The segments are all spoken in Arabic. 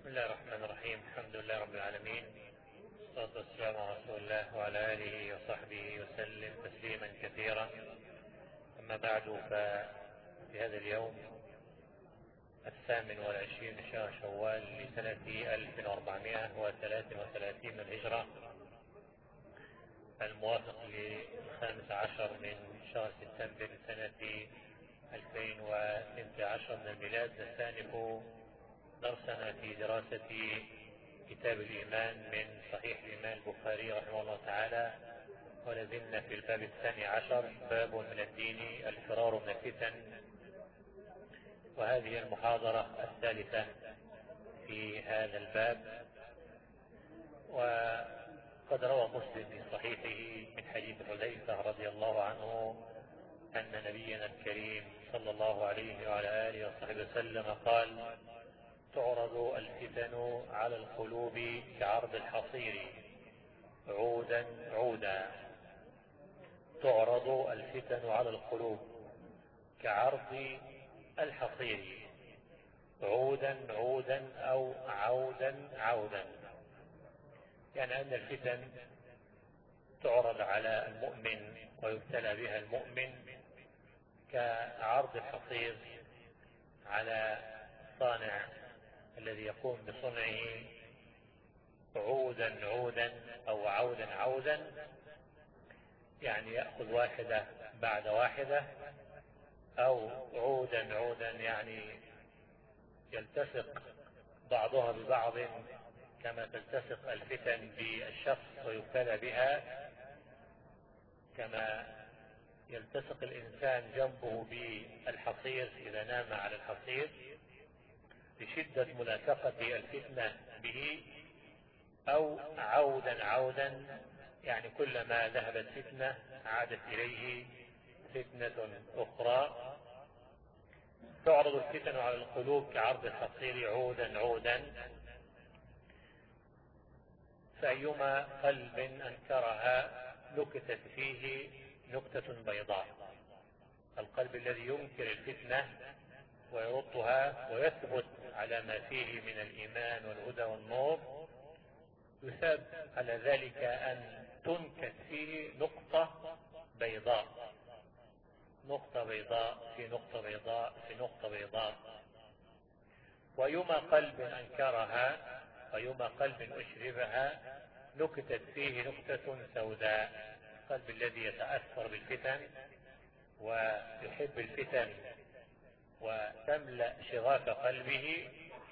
بسم الله الرحمن الرحيم. الحمد لله رب العالمين، والصلاة والسلام على رسول الله وعلى آله وصحبه وسلم تسليما كثيرا. أما بعد، ففي هذا اليوم 28 من شهر شوال لسنة 1433 من الهجرة، الموافق ل15 من شهر سبتمبر سنة 2012 من الميلاد، نستأنف درسنا في دراسة كتاب الإيمان من صحيح الإمام البخاري رحمه الله تعالى، ولازلنا في الباب 12، باب من الدين الفرار من الفتن، وهذه المحاضرة الثالثة في هذا الباب. وقد روى مسلم في صحيحه من حديث حذيفة رضي الله عنه أن نبينا الكريم صلى الله عليه وعلى آله وصحبه وسلم قال: تعرض الفتن على القلوب كعرض الحصير عودا عودا. تعرض الفتن على القلوب كعرض الحصير عودا عودا أو عودا عودا، يعني أن الفتن تعرض على المؤمن ويبتلى بها المؤمن كعرض الحصير على الصانع الذي يقوم بصنعه عودا عودا أو عودا عودا، يعني يأخذ واحدة بعد واحدة، أو عودا عودا يعني يلتصق بعضها ببعض كما تلتصق الفتن بالشخص ويبتلى بها، كما يلتصق الإنسان جنبه بالحصير إذا نام على الحصير لشدة ملاصقة الفتنة به، أو عودا عودا يعني كلما ذهبت فتنة عادت إليه فتنة أخرى. تعرض الفتن على القلوب كعرض الحصير عودا عودا، فأيما قلب أنكرها نكتت فيه نكتة بيضاء. القلب الذي ينكر الفتنة ويردها ويثبت على ما فيه من الإيمان والهدى والنور، يثاب على ذلك أن تنكت فيه نقطة بيضاء، نقطة بيضاء في نقطة بيضاء في نقطة بيضاء. ويما قلب أنكرها ويما قلب أشربها نكتت فيه نقطة سوداء. القلب الذي يتأثر بالفتن ويحب الفتن وتملأ شغاف قلبه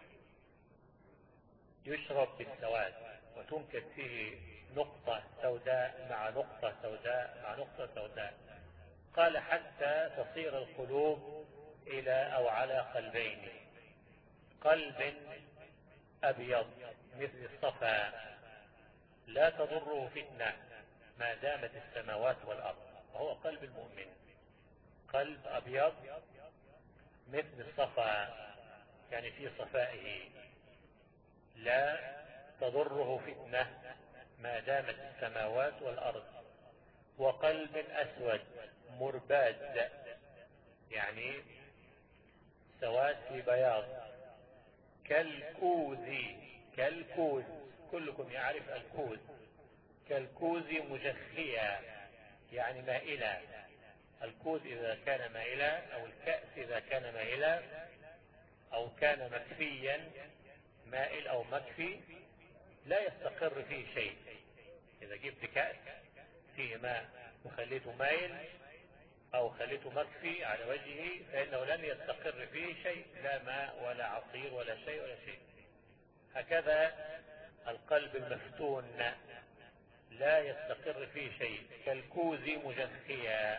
يشرب بالسواد، وتنكت فيه نقطة سوداء مع نقطة سوداء مع نقطة سوداء. قال: حتى تصير القلوب إلى أو على قلبين: قلب أبيض مثل الصفا لا تضره فتنة ما دامت السماوات والأرض، وهو قلب المؤمن. قلب أبيض مثل الصفا يعني في صفائه لا تضره فتنة ما دامت السماوات والأرض. وقلب أسود مرباد يعني سواد في بياض كالكوز. كالكوز كلكم يعرف الكوز. كالكوز مجخية يعني مائلة. الكوز إذا كان مائلا، أو الكأس إذا كان مائلا أو كان مكفيا، مائل أو مكفي لا يستقر فيه شيء. إذا جبت كأس فيه ماء وخليته مائل أو خليته مكفي على وجهه فإنه لن يستقر فيه شيء، لا ماء ولا عصير ولا شيء ولا شيء. هكذا القلب المفتون لا يستقر فيه شيء. كالكوز مجخيا،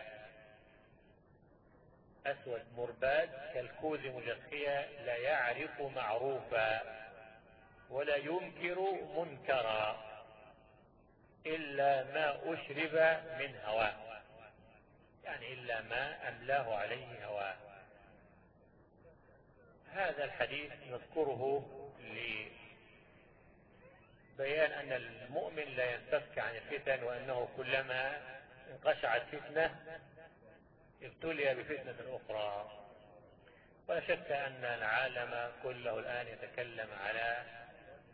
أسود مرباد كالكوز مجخيا، لا يعرف معروفا ولا ينكر منكرا إلا ما أشرب من هواه، يعني إلا ما أملاه عليه هواه. هذا الحديث نذكره لبيان أن المؤمن لا ينفك عن الفتن، وأنه كلما انقشعت فتنة ابتلي بفتنة أخرى. ولا شك أن العالم كله الآن يتكلم على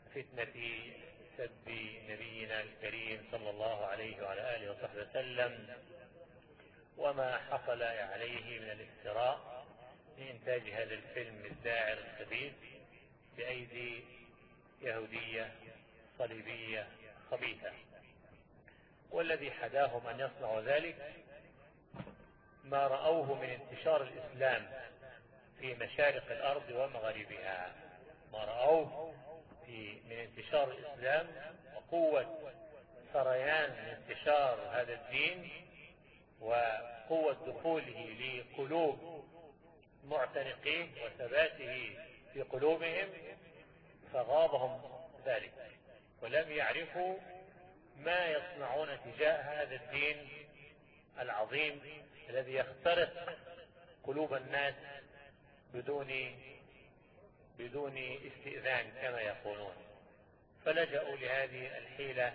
فتنة سب نبينا الكريم صلى الله عليه وعلى آله وصحبه وسلم، وما حصل عليه من الافتراء لإنتاج هذا الفيلم الداعر الخبيث بأيدي يهودية صليبية خبيثة. والذي حداهم أن يصنعوا ذلك ما رأوه من انتشار الإسلام في مشارق الأرض ومغاربها، ما رأوه من انتشار الإسلام وقوة سريان انتشار هذا الدين وقوة دخوله لقلوب معتنقين وثباته في قلوبهم، فغاضهم ذلك ولم يعرفوا ما يصنعون تجاه هذا الدين العظيم الذي يخترق قلوب الناس بدون استئذان كما يقولون. فلجأوا لهذه الحيلة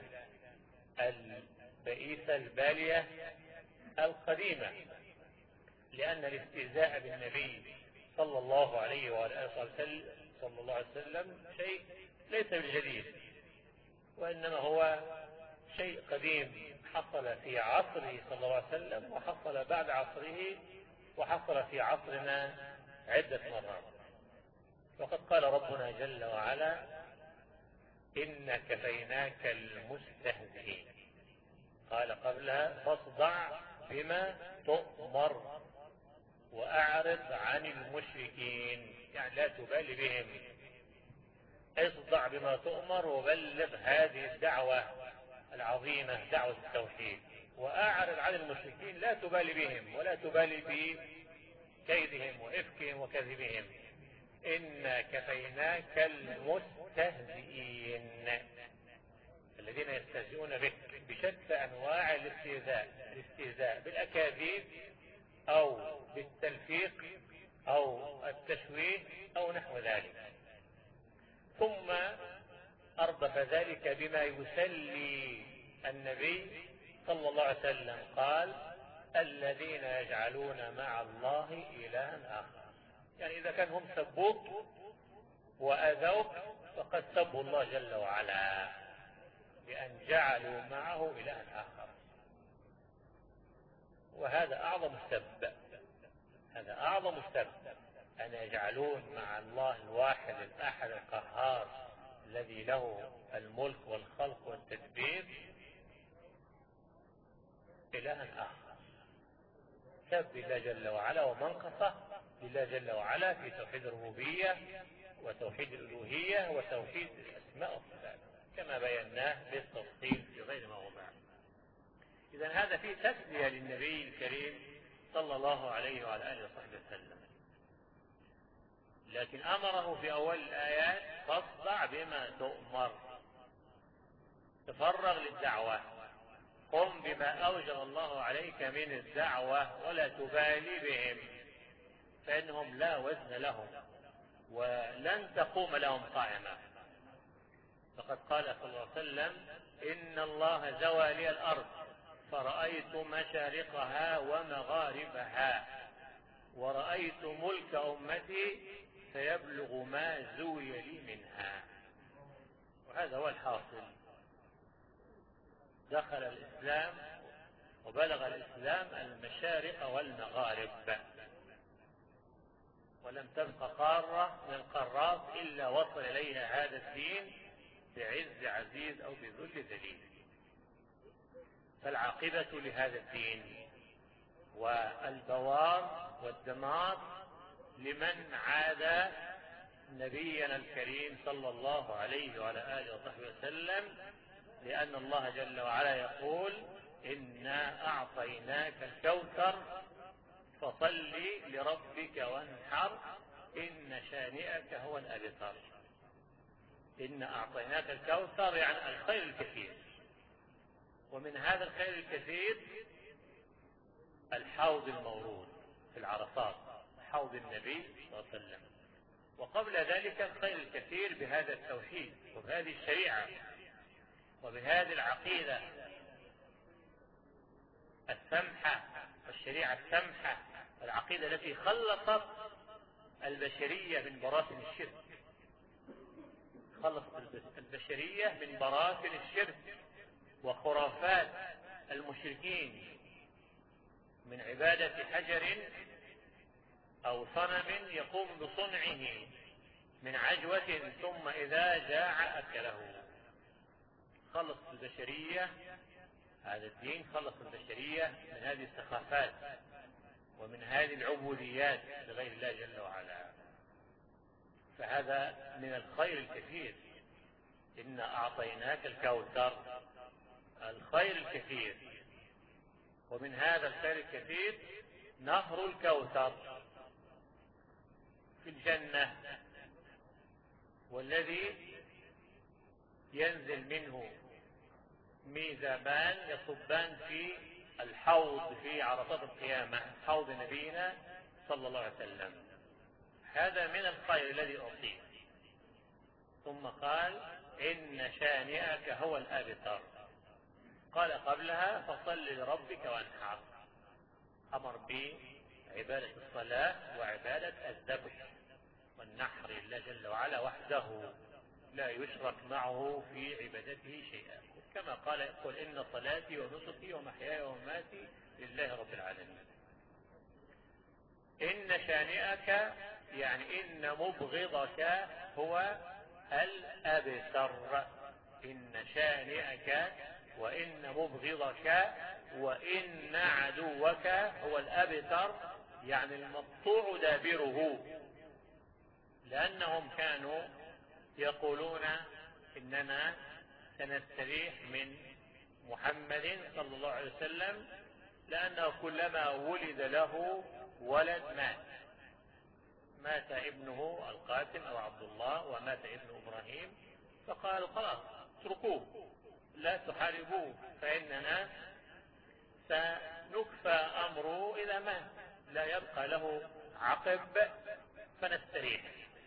البئيسة البالية القديمة، لأن الاستهزاء بالنبي صلى الله عليه وآله وسلم شيء ليس بالجديد، وإنما هو شيء قديم حصل في عصره صلى الله عليه وسلم وحصل بعد عصره وحصل في عصرنا عدة مرات. وقد قال ربنا جل وعلا: إن كفيناك المستهزئين. قال قبلها: فاصدع بما تؤمر وأعرض عن المشركين، يعني لا تبالي بهم، اصدع بما تؤمر وبلغ هذه الدعوة العظيمة دعوة التوحيد، وأعرض عن المشركين، لا تبالي بهم ولا تبالي بكيدهم وإفكهم وكذبهم. إنا كفيناك المستهزئين، الذين يستهزئون بك بشتى أنواع الاستهزاء بالأكاذيب أو بالتلفيق أو التشويه أو نحو ذلك. ثم أردف ذلك بما يسلي النبي صلى الله عليه وسلم، قال: الذين يجعلون مع الله إلها آخر. يعني إذا كان هم سبوك وأذوك فقد سبوا الله جل وعلا بأن جعلوا معه إلها آخر، وهذا أعظم السب، هذا أعظم السب، أن يجعلون مع الله الواحد الأحد القهار الذي له الملك والخلق والتدبير إلها آخر. سب الله جل وعلا ومنقصة لله جل وعلا في توحيد الربوبية وتوحيد الألوهية وتوحيد الأسماء والصفات كما بيناه بالتفصيل في غير موضع. إذن هذا فيه تسلية للنبي الكريم صلى الله عليه وعلى آله وصحبه وسلم، لكن أمره في أول الآيات: فاصدع بما تؤمر، تفرغ للدعوة، قم بما أوجب الله عليك من الدعوة ولا تبالي بهم، فإنهم لا وزن لهم ولن تقوم لهم قائمة. فقد قال صلى الله عليه وسلم: إن الله زوى لي الأرض فرأيت مشارقها ومغاربها ورأيت ملك أمتي سيبلغ ما زوي لي منها. وهذا هو الحاصل، دخل الإسلام وبلغ الإسلام المشارق والمغارب، ولم تبق قارة من القارات إلا وصل إليها هذا الدين بعز عزيز أو بذل ذليل. فالعاقبة لهذا الدين والبوار والدمار لمن عاد نبينا الكريم صلى الله عليه وعلى آله وصحبه وسلم، لأن الله جل وعلا يقول: إنا أعطيناك الكوثر فصل لربك وانحر إن شانئك هو الأبتر. إنا أعطيناك الكوثر يعني الخير الكثير، ومن هذا الخير الكثير الحوض المورود في العرفات، حوض النبي صلى الله عليه وسلم. وقبل ذلك الخير الكثير بهذا التوحيد وبهذه الشريعة وبهذه العقيدة السمحة والشريعة السمحة، العقيدة التي خلصت البشرية من براثن الشرك، خلص البشرية من براثن الشرك وخرافات المشركين من عبادة حجر أو صنم يقوم بصنعه من عجوة ثم إذا جاع أكله. خلص البشرية، هذا الدين خلص البشرية من هذه السخافات ومن هذه العبوديات لغير الله جل وعلا. فهذا من الخير الكثير. إنا أعطيناك الكوثر، الخير الكثير. ومن هذا الخير الكثير نهر الكوثر في الجنة، والذي ينزل منه ميزابان يصبان في الحوض في عرصات القيامة، حوض نبينا صلى الله عليه وسلم. هذا من الخير الذي أعطيه. ثم قال إن شانئك هو الأبتر. قال قبلها فصل لربك وانحر. أمر بعبادة الصلاة وعبادة الذبح والنحر لله جل وعلا وحده، لا يشرك معه في عبادته شيئا، كما قال يقول إن صلاتي ونسكي ومحياي ومماتي لله رب العالمين. إن شانئك يعني إن مبغضك هو الأبتر. إن شانئك وإن مبغضك وإن عدوك هو الأبتر، يعني المقطوع دابره. لأنهم كانوا يقولون إننا سنستريح من محمد صلى الله عليه وسلم، لأنه كلما ولد له ولد مات ابنه القاسم أو عبد الله ومات ابن إبراهيم، فقالوا خلاص اتركوه لا تحاربوه فإننا سنكفى أمره إذا مات، لا يبقى له عقب فنستريح.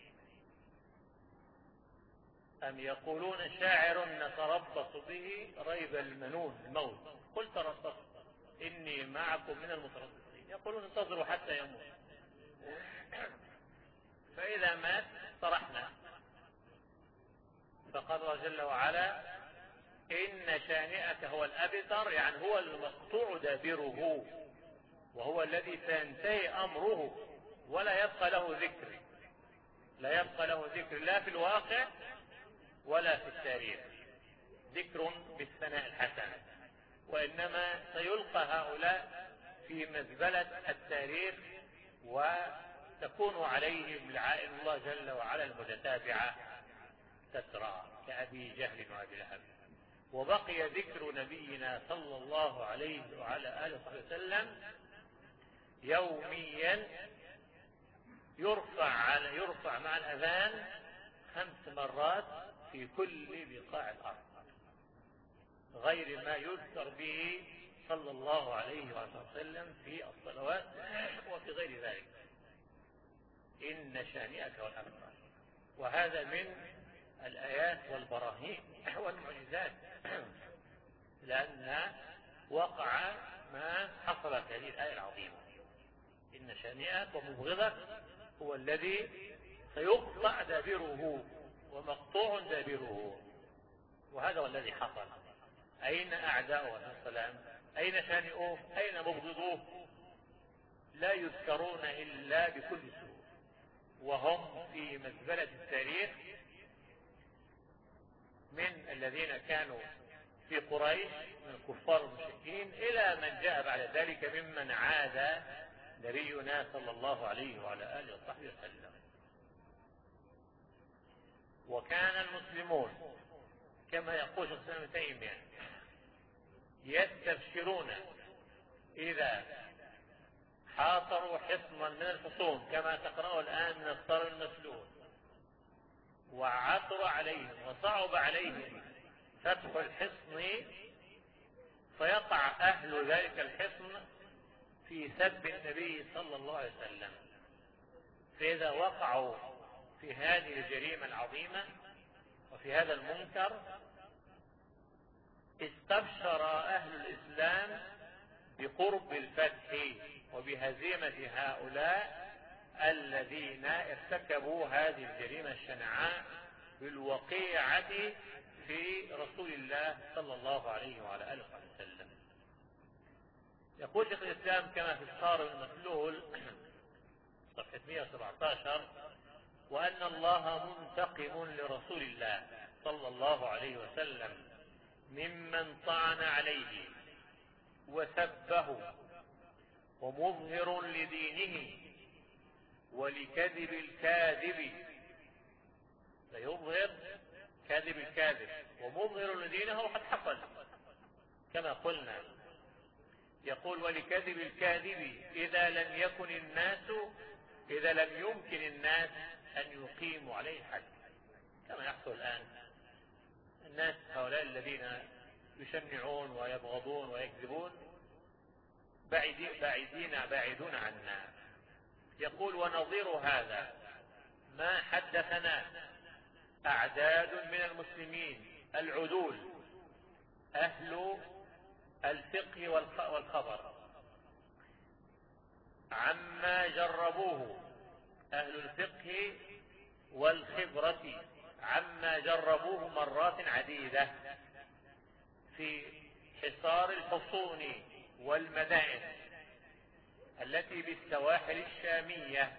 أم يقولون شاعر نتربص به ريب المنون الموت، قل تربصوا إني معكم من المتربصين. يقولون انتظروا حتى يموت، فإذا مات صرحنا. فقال الله جل وعلا إن شانئك هو الأبتر، يعني هو المقطوع دابره، وهو الذي سينتهي أمره ولا يبقى له ذكر، لا يبقى له ذكر لا في الواقع ولا في التاريخ ذكر بالثناء الحسن، وإنما سيلقى هؤلاء في مزبلة التاريخ وتكون عليهم لعائن الله جل وعلا المتتابعة تترى كأبي جهل وأبي لهب. وبقي ذكر نبينا صلى الله عليه وعلى آله وسلم يوميا يرفع مع الأذان 5 مرات في كل بقاع الأرض، غير ما يذكر به صلى الله عليه وسلم في الصلوات وفي غير ذلك. إن شانئك والأبتر. وهذا من الآيات والبراهين والمعجزات، لأن وقع ما حصل في هذه الآية العظيمة. إن شانئك ومبغضك هو الذي سيقطع دابره ومقطوع دابره، وهذا هو الذي حصل. أين أعداؤه عليه السلام؟ أين شانئوه؟ أين مبغضوه؟ لا يذكرون إلا بكل سوء، وهم في مزبلة التاريخ من الذين كانوا في قريش من الكفار المشركين إلى من جاء بعد ذلك ممن عاد نبينا صلى الله عليه وعلى آله وصحبه وسلم. وكان المسلمون كما يقول شيخ الإسلام ابن تيمية يستبشرون إذا حاصروا حصنا من الحصون كما تقرأه الآن من الصر المسلول، وعثر عليهم وصعب عليهم فتح الحصن، فيقع أهل ذلك الحصن في سب النبي صلى الله عليه وسلم. فإذا وقعوا في هذه الجريمة العظيمة وفي هذا المنكر استبشر أهل الإسلام بقرب الفتح وبهزيمة هؤلاء الذين ارتكبوا هذه الجريمة الشنعاء بالوقيعة في رسول الله صلى الله عليه وعلى آله وسلم. يقول شيخ الإسلام كما في الصارم المسلول صفحة 117: وأن الله منتقم لرسول الله صلى الله عليه وسلم ممن طعن عليه وسبه ومظهر لدينه ولكذب الكاذب، فيظهر كذب الكاذب ومظهر لدينه وقد حصل كما قلنا. يقول: ولكذب الكاذب إذا لم يمكن الناس أن يقيموا عليه الحد، كما يحصل الآن. الناس هؤلاء الذين يشنعون ويبغضون ويكذبون بعيدون عنا. يقول: ونظير هذا ما حدثنا أعداد من المسلمين العدول أهل الفقه والخبر عما جربوه، أهل الفقه والخبرة عما جربوه مرات عديدة في حصار الحصون والمدائن التي بالسواحل الشامية،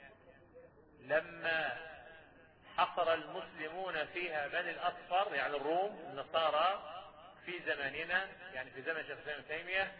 لما حصر المسلمون فيها بني الأصفر يعني الروم النصارى في زماننا، يعني في زمن شيخ الإسلام ابن تيمية،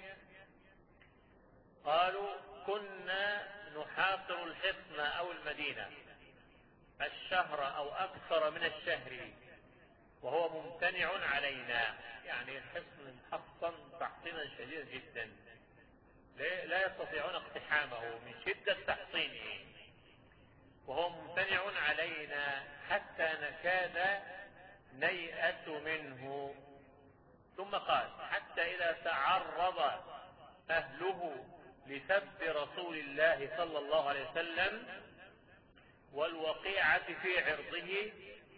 قالوا: كنا نحاصر الحصن أو المدينة الشهر أو أكثر من الشهر وهو ممتنع علينا، يعني الحصن محصن تحصينا شديدا جدا لا يستطيعون اقتحامه من شدة تحصينه، وهو ممتنع علينا حتى نكاد نيأس منه. ثم قال: حتى إذا تعرض أهله لسب رسول الله صلى الله عليه وسلم والوقيعة في عرضه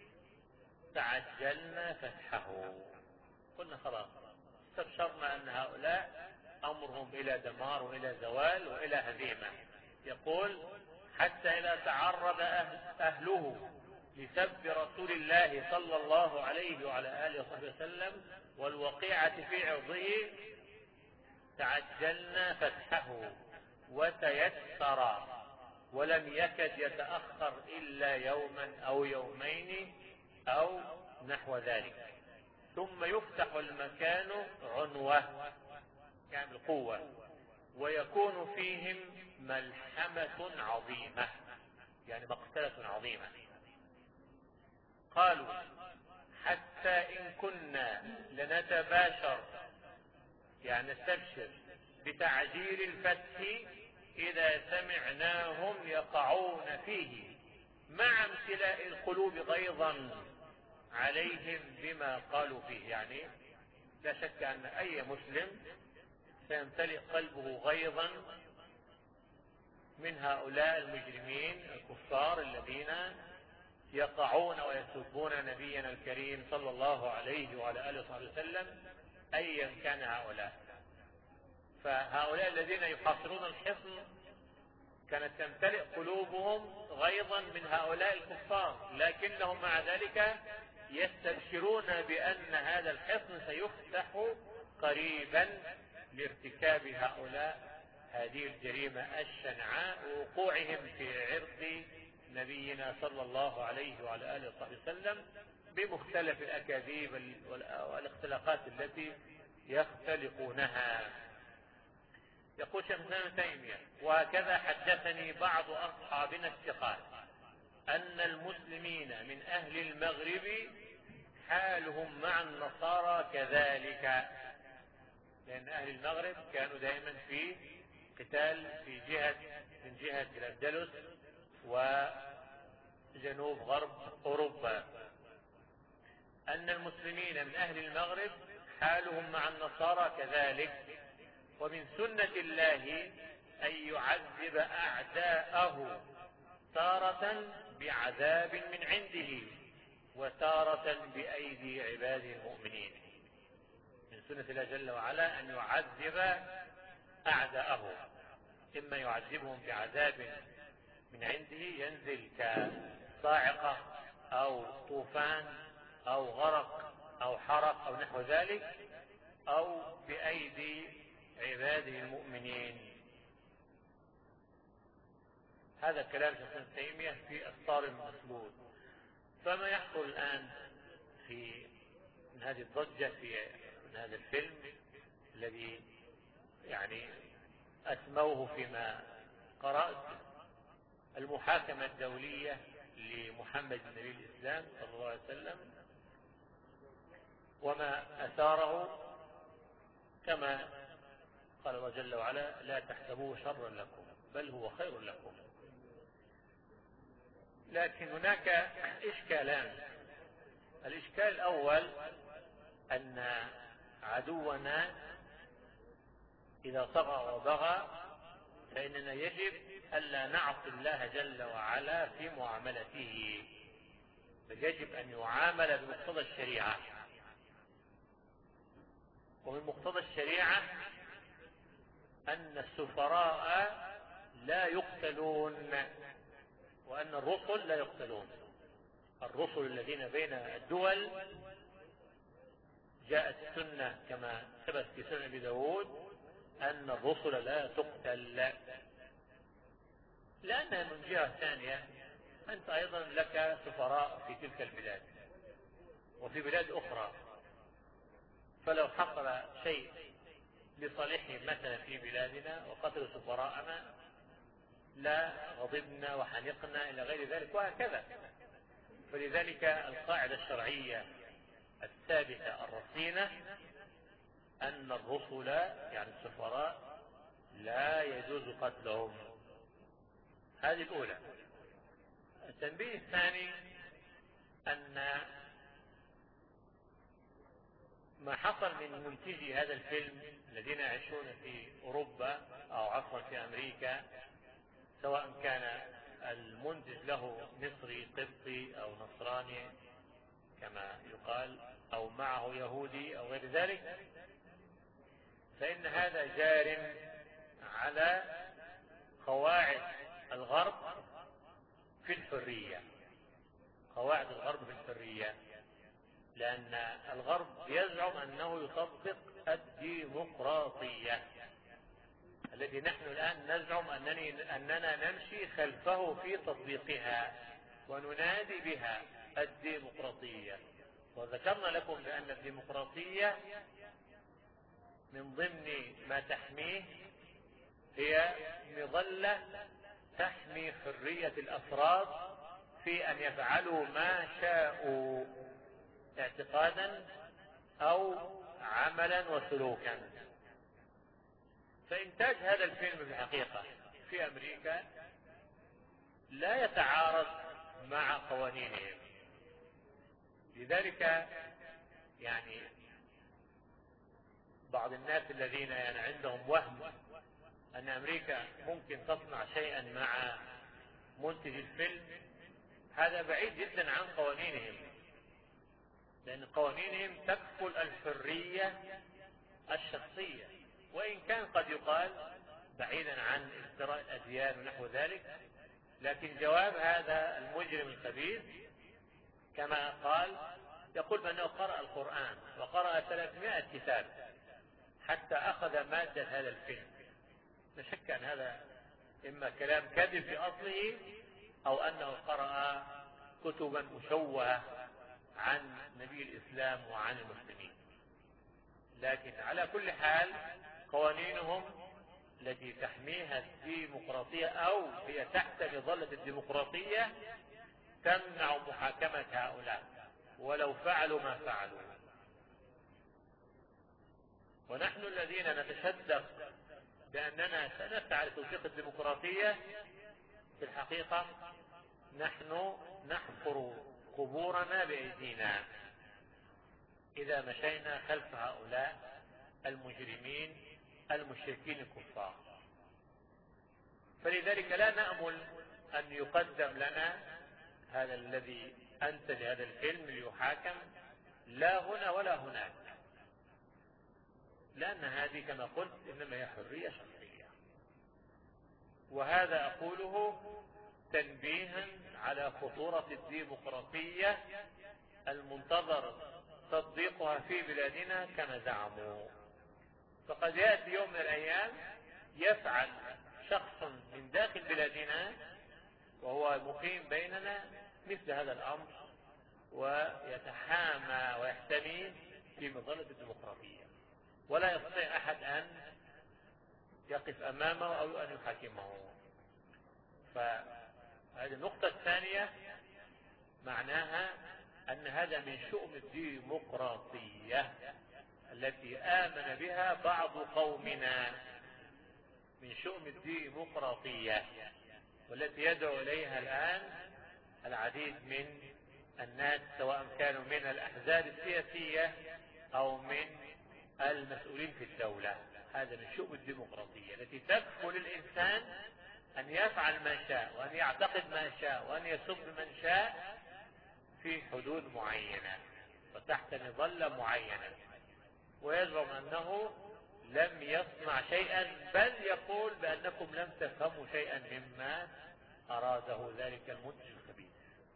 تعجلنا فتحه. قلنا خلاص، استبشرنا أن هؤلاء أمرهم إلى دمار وإلى زوال وإلى هزيمة. يقول: حتى إذا تعرض أهله لسب رسول الله صلى الله عليه وعلى آله وصحبه وسلم والوقيعة في عرضه تعجلنا فتحه وتيسر، ولم يكد يتأخر إلا يوما أو يومين أو نحو ذلك، ثم يفتح المكان عنوة يعني القوة، ويكون فيهم ملحمة عظيمة يعني مقتلة عظيمة. قالوا: حتى إن كنا لنتباشر يعني نستبشر بتعجيل الفتح إذا سمعناهم يقعون فيه مع امتلاء القلوب غيظا عليهم بما قالوا فيه. يعني لا شك أن أي مسلم سيمتلئ قلبه غيظا من هؤلاء المجرمين الكفار الذين يقعون ويسبون نبينا الكريم صلى الله عليه وعلى آله وصحبه وسلم أيا كان هؤلاء. فهؤلاء الذين يحاصرون الحصن كانت تمتلئ قلوبهم غيظا من هؤلاء الكفار، لكنهم مع ذلك يستبشرون بأن هذا الحصن سيفتح قريبا لارتكاب هؤلاء هذه الجريمة الشنعاء ووقوعهم في عرض نبينا صلى الله عليه وعلى آله وصحبه وسلم بمختلف الأكاذيب والاختلاقات التي يختلقونها. يقول شيخ الإسلام ابن تيمية: وهكذا حدثني بعض أصحابنا الثقات أن المسلمين من أهل المغرب حالهم مع النصارى كذلك، لأن أهل المغرب كانوا دائما في قتال من جهة الأندلس وجنوب غرب أوروبا. أن المسلمين من أهل المغرب حالهم مع النصارى كذلك، ومن سنة الله أن يعذب أعداءه تارة بعذاب من عنده وتارة بأيدي عباده المؤمنين. من سنة الله جل وعلا أن يعذب أعداءه، إما يعذبهم بعذاب من عنده ينزل كصاعقة أو طوفان أو غرق أو حرق أو نحو ذلك، أو بأيدي عباده المؤمنين. هذا كلام شيخ ابن تيمية في الصارم المسلول. فما يحصل الآن من هذه الضجة من هذا الفيلم الذي يعني أسموه فيما قرأت المحاكمة الدولية لمحمد نبي الإسلام صلى الله عليه وسلم، وما أثاره كما قال الله جل وعلا: لا تحسبوه شرا لكم بل هو خير لكم. لكن هناك إشكالان. الإشكال الأول أن عدونا إذا طغى وبغى فإننا يجب ألا نعصي الله جل وعلا في معاملته، بل يجب أن يعامل بمقتضى الشريعة. ومن مقتضى الشريعة أن السفراء لا يقتلون، وأن الرسل لا يقتلون. الرسل الذين بين الدول جاءت السنة كما ثبت في سنن أبي داود أن الرسل لا تقتل، لأنها من جهة ثانية أنت أيضا لك سفراء في تلك البلاد وفي بلاد أخرى، فلو حصل شيء لصالحهم مثلا في بلادنا وقتلوا سفراءنا لا غضبنا وحنقنا إلى غير ذلك، وهكذا. فلذلك القاعدة الشرعية الثابتة الرصينة أن الرسل يعني السفراء لا يجوز قتلهم. هذه الأولى. التنبيه الثاني أن ما حصل من منتجي هذا الفيلم الذين يعيشون في أوروبا أو عفوا في أمريكا، سواء كان المنتج له مصري قبطي أو نصراني كما يقال أو معه يهودي أو غير ذلك، فإن هذا جار على قواعد الغرب في الحرية. قواعد الغرب في الحرية، لأن الغرب يزعم أنه يطبق الديمقراطية التي نحن الآن نزعم أننا نمشي خلفه في تطبيقها وننادي بها الديمقراطية. وذكرنا لكم بأن الديمقراطية من ضمن ما تحميه هي مظلة تحمي حرية الأفراد في أن يفعلوا ما شاءوا اعتقادا أو عملا وسلوكا. فإنتاج هذا الفيلم بالحقيقة في أمريكا لا يتعارض مع قوانينهم. لذلك يعني بعض الناس الذين يعني عندهم وهم أن أمريكا ممكن تصنع شيئا مع منتج الفيلم، هذا بعيد جدا عن قوانينهم، لأن قوانينهم تكفل الحرية الشخصية، وإن كان قد يقال بعيدا عن ازدراء الأديان ونحو ذلك، لكن جواب هذا المجرم الخبيث كما قال يقول بأنه قرأ القرآن وقرأ 300 كتاب حتى أخذ مادة هذا الفيلم. لا شك أن هذا إما كلام كذب في أصله أو أنه قرأ كتبا مشوهة عن نبي الإسلام وعن المسلمين. لكن على كل حال قوانينهم التي تحميها الديمقراطية أو هي تحت مظلة الديمقراطية تمنع محاكمة هؤلاء ولو فعلوا ما فعلوا. ونحن الذين نتشدق بأننا سنسعى لتطبيق الديمقراطية في الحقيقة نحن نحفر قبورنا بأيدينا إذا مشينا خلف هؤلاء المجرمين المشركين الكفار. فلذلك لا نأمل أن يقدم لنا هذا الذي أنتج هذا الفيلم ليحاكم لا هنا ولا هناك، لأن هذه كما قلت إنما هي حرية شخصية. وهذا أقوله تنبيها على خطورة الديمقراطية المنتظر تطبيقها في بلادنا كما زعموا. فقد يأتي يوم من الأيام يفعل شخص من داخل بلادنا وهو مقيم بيننا مثل هذا الأمر ويتحامى ويحتمي في مظلة الديمقراطية، ولا يستطيع أحد أن يقف أمامه أو أن يحاكمه. فهذه النقطة الثانية معناها أن هذا من شؤم الديمقراطية التي آمن بها بعض قومنا، من شؤم الديمقراطية والتي يدعو إليها الآن العديد من الناس سواء كانوا من الأحزاب السياسية أو من المسؤولين في الدولة. هذا من شؤم الديمقراطية التي تكفل الإنسان أن يفعل ما شاء وأن يعتقد ما شاء وأن يسب من شاء في حدود معينة وتحت مظلة معينة، ويزعم أنه لم يصنع شيئا، بل يقول بأنكم لم تفهموا شيئا مما أراده ذلك المنتج الخبيث.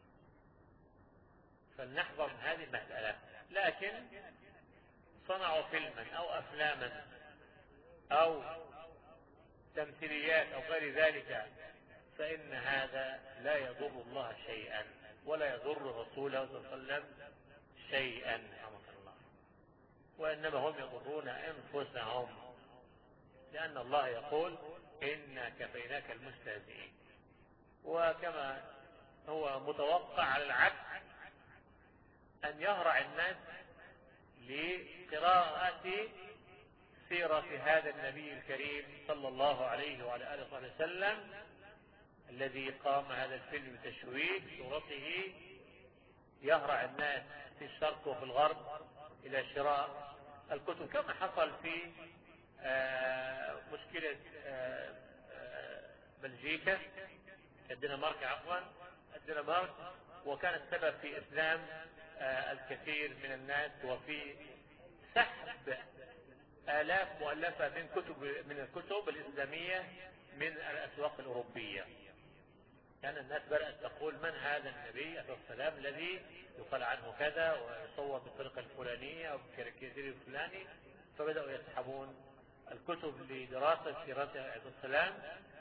فلنحذر من هذه المسألة. لكن صنعوا فيلما أو أفلاما أو تمثيليات أو غير ذلك فإن هذا لا يضر الله شيئا ولا يضر رسوله صلى الله عليه وسلم شيئا، وإنما هم يضرون أنفسهم، لأن الله يقول إنا كفيناك المستهزئين. وكما هو متوقع على العكس أن يهرع الناس لقراءة سيرة هذا النبي الكريم صلى الله عليه وعلى آله وصحبه وسلم الذي قام هذا الفيلم بتشويه صورته. يهرع الناس في الشرق وفي الغرب إلى شراء الكتب، كما حصل في مشكلة بلجيكا الدنمارك عفوا الدنمارك، وكان السبب في إسلام الكثير من الناس وفي سحب آلاف مؤلفة من الكتب الإسلامية من الأسواق الأوروبية. كان الناس بدأت تقول من هذا النبي عليه السلام الذي يقال عنه كذا ويصور بالطريقة الفلانية أو بالكاريكاتير الفلاني، فبدأوا يسحبون الكتب لدراسة سيرته عليه السلام.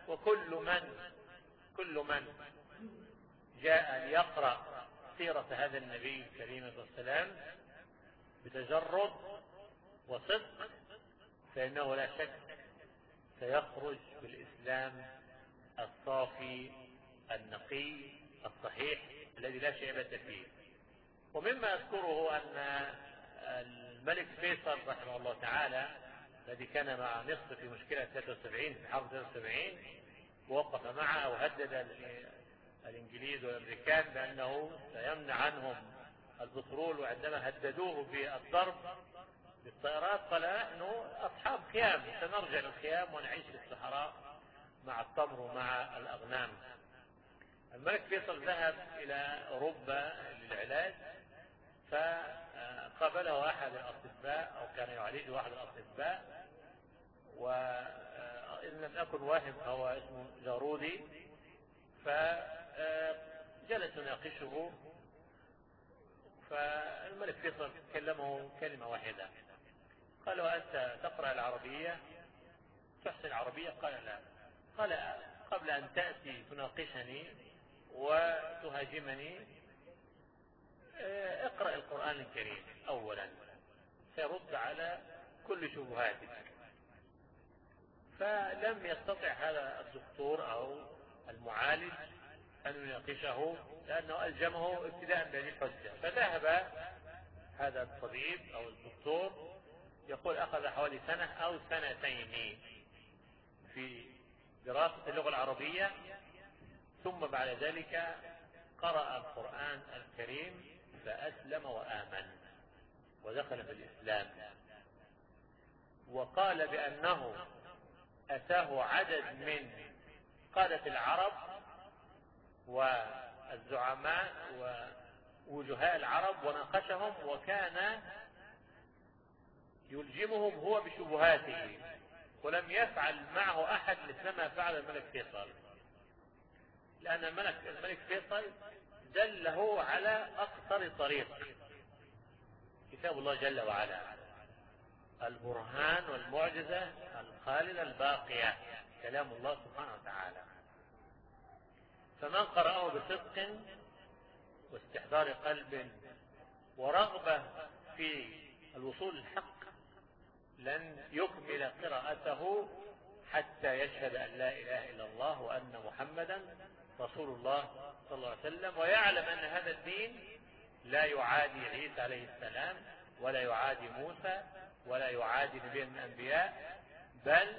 وكل من جاء ليقرأ سيرة هذا النبي الكريم عليه السلام بتجرد وصدق فإنه لا شك سيخرج بالإسلام الصافي النقي الصحيح الذي لا شيبة فيه. ومما أذكره أن الملك فيصل رحمه الله تعالى الذي كان مع مصر في مشكلة 73 في حرب 73 ووقف معها وهدد الإنجليز والأمريكان بأنه سيمنع عنهم البترول، وعندما هددوه بالضرب بالطائرات قال نحن أصحاب خيام سنرجع للخيام ونعيش في الصحراء مع التمر ومع الأغنام. الملك فيصل ذهب إلى أوروبا للعلاج، فقابله أحد الأطباء أو كان يعالجه أحد الأطباء، وإن لم أكن واهم فهو اسمه جارودي، فجلس يناقشه. فالملك فيصل كلمه كلمة واحدة، قال له أنت تقرأ العربية تحسن العربية؟ قال لا. قال قبل أن تأتي تناقشني وتهاجمني اقرأ القرآن الكريم أولا سيرد على كل شبهاتك. فلم يستطع هذا الدكتور أو المعالج أن يناقشه لأنه ألجمه ابتداء بهذه الحجة. فذهب هذا الطبيب أو الدكتور يقول أخذ حوالي سنة أو سنتين في دراسة اللغة العربية، ثم بعد ذلك قرأ القرآن الكريم فأسلم وآمن ودخل في الإسلام. وقال بأنه أتاه عدد من قادة العرب والزعماء ووجهاء العرب وناقشهم، وكان يلجمهم هو بشبهاته، ولم يفعل معه أحد مثل ما فعل الملك فيصل، لأن الملك فيصل دله على أقصر طريق، كتاب الله جل وعلا، البرهان والمعجزة الخالدة الباقية، كلام الله سبحانه وتعالى. فمن قرأه بصدق واستحضار قلب ورغبة في الوصول للحق لن يكمل قراءته حتى يشهد أن لا إله إلا الله وأن محمدا رسول الله صلى الله عليه وسلم، ويعلم أن هذا الدين لا يعادي عيسى عليه السلام ولا يعادي موسى ولا يعادي نبي من الأنبياء، بل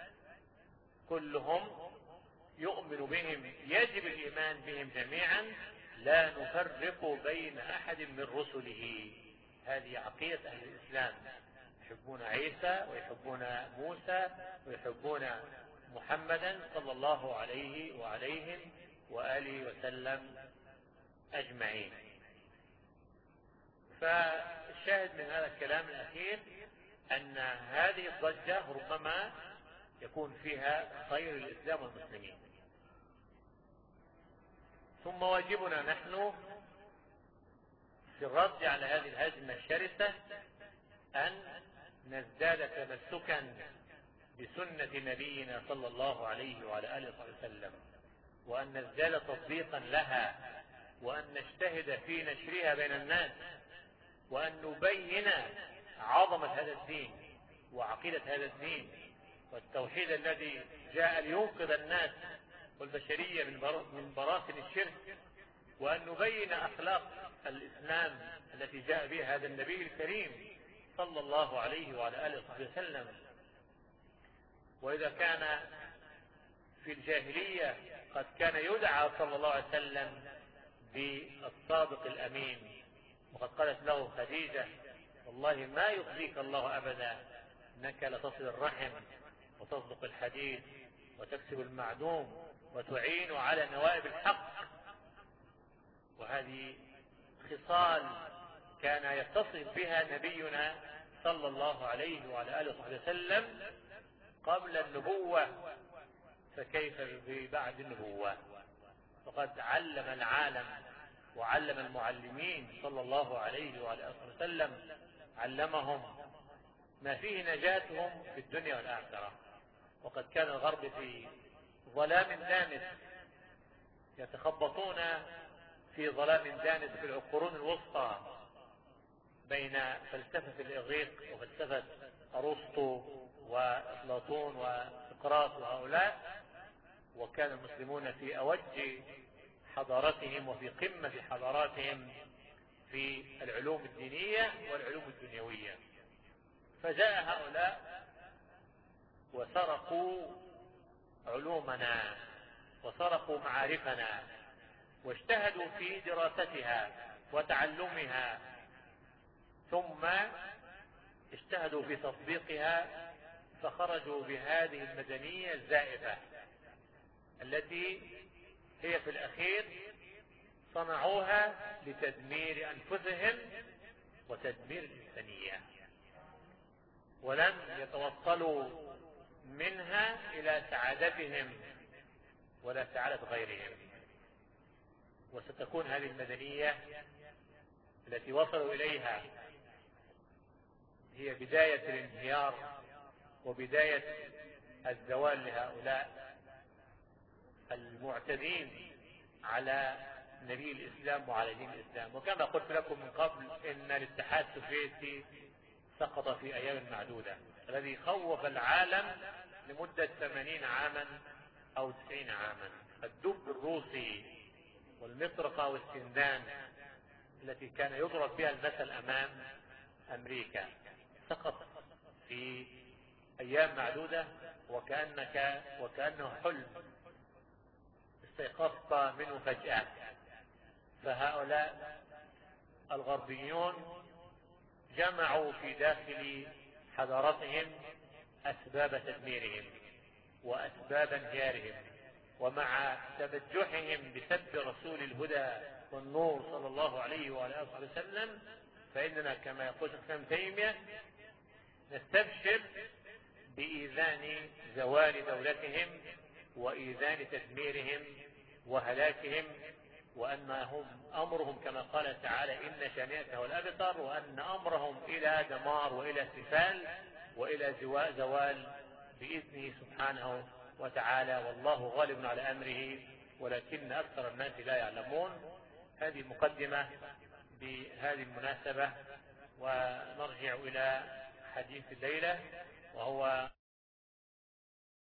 كلهم يؤمن بهم، يجب الإيمان بهم جميعا، لا نفرق بين أحد من رسله. هذه عقيدة أهل الإسلام، يحبون عيسى ويحبون موسى ويحبون محمدا صلى الله عليه وعليهم وآله وسلم أجمعين. فالشاهد من هذا الكلام الأخير أن هذه الضجة ربما يكون فيها خير الإسلام والمسلمين. ثم واجبنا نحن في الرد على هذه الهجمة الشرسة أن نزداد تمسكا بسنة نبينا صلى الله عليه وعلى آله وسلم، وأن نزداد تطبيقا لها، وأن نجتهد في نشرها بين الناس، وأن نبين عظمة هذا الدين وعقيدة هذا الدين والتوحيد الذي جاء لينقذ الناس والبشرية من براثن الشرك، وأن نبين أخلاق الإسلام التي جاء بها هذا النبي الكريم صلى الله عليه وعلى آله وسلم. وإذا كان في الجاهلية قد كان يدعى صلى الله عليه وسلم بالصادق الأمين، وقد قالت له خديجة: والله ما يخزيك الله أبدا، إنك لتصل الرحم وتصدق الحديث وتكسب المعدوم وتعين على نوائب الحق. وهذه خصال كان يتصف بها نبينا صلى الله عليه وعلى آله وسلم قبل النبوة، فكيف بعد النبوة؟ فقد علم العالم وعلم المعلمين صلى الله عليه وعلى آله وسلم، علمهم ما فيه نجاتهم في الدنيا والآخرة. وقد كان الغرب في ظلام دامس، يتخبطون في ظلام دامس في القرون الوسطى بين فلسفة الإغريق وفلسفة أرسطو وأفلاطون وسقراط وهؤلاء، وكان المسلمون في أوج حضارتهم وفي قمة حضاراتهم في العلوم الدينية والعلوم الدنيوية. فجاء هؤلاء وسرقوا علومنا وسرقوا معارفنا، واجتهدوا في دراستها وتعلمها، ثم اجتهدوا في تطبيقها، فخرجوا بهذه المدنية الزائفة التي هي في الأخير صنعوها لتدمير أنفسهم وتدمير الإنسانية، ولم يتوصلوا منها إلى سعادتهم ولا سعادة غيرهم. وستكون هذه المدنية التي وصلوا إليها هي بداية الانهيار وبداية الزوال لهؤلاء المعتدين على نبي الإسلام وعلى دين الإسلام. وكما قلت لكم من قبل إن الاتحاد السوفيتي سقط في أيام معدودة، الذي خوف العالم لمدة 80 عاما أو 90 عاما. الدب الروسي والمطرقة والسندان التي كان يضرب بها المثل أمام أمريكا سقط في أيام معدودة، وكأنه حلم استيقظت منه فجأة. فهؤلاء الغربيون جمعوا في داخل حضارتهم أسباب تدميرهم وأسباب انهيارهم، ومع تبجحهم بسب رسول الهدى والنور صلى الله عليه وعلى آله وسلم، فإننا كما يقول شيخ الإسلام ابن تيمية نستبشر بإيذان زوال دولتهم وإيذان تدميرهم وهلاكهم، وأنهم أمرهم كما قال تعالى إن شانئك هو الأبتر، وأن أمرهم إلى دمار وإلى سفال وإلى زوال بإذنه سبحانه وتعالى، والله غالب على أمره ولكن أكثر الناس لا يعلمون. هذه مقدمة بهذه المناسبة، ونرجع إلى حديث الليلة وهو